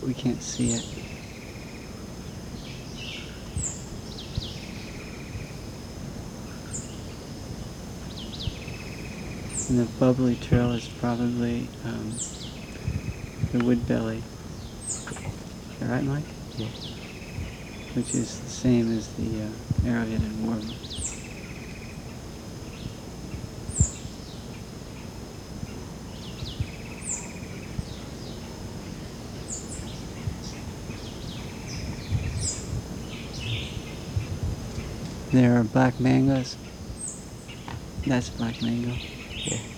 we can't see it. And the bubbly trill is probably the woodbelly. Is that right, Mike? Yeah. Which is the same as the arrow-headed warbler. There are black mangoes. That's black mango. Yeah.